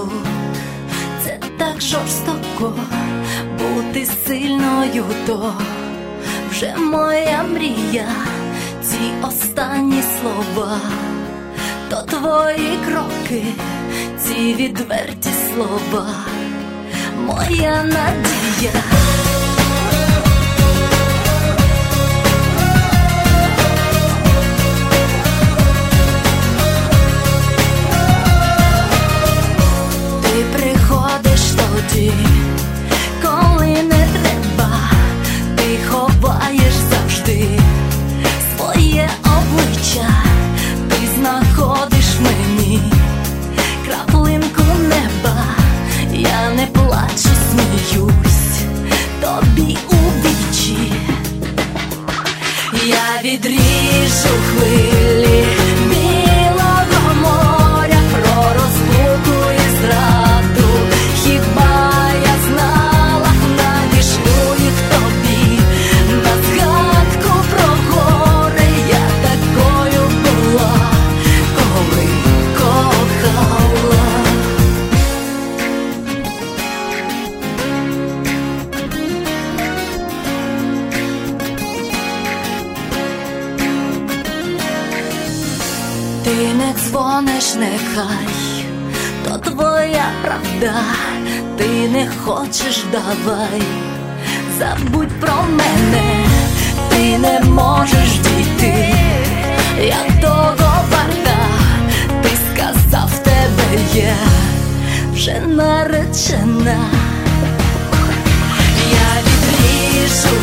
зраду. Це так жорстоко бути сильною, то вже моя мрія, ці останні слова, то твої кроки, ці відверті слова, моя надія. Ти приходиш тоді, коли не треба, ти ховаєш завжди своє обличчя, ти знаходиш мені краплинку неба. Я не плачу, сміюсь тобі у вічі. Я відріжу хвилі білого моря про розлуку і зраду. Хіба я знала, надішлю їх тобі на згадку про горе. Я такою була, коли кохала. Ти не дзвониш, нехай, то твоя правда. Ти не хочеш, давай, забудь про мене. Ти не можеш дійти, як того варта. Ти сказав, в тебе є вже наречена. Я відріжу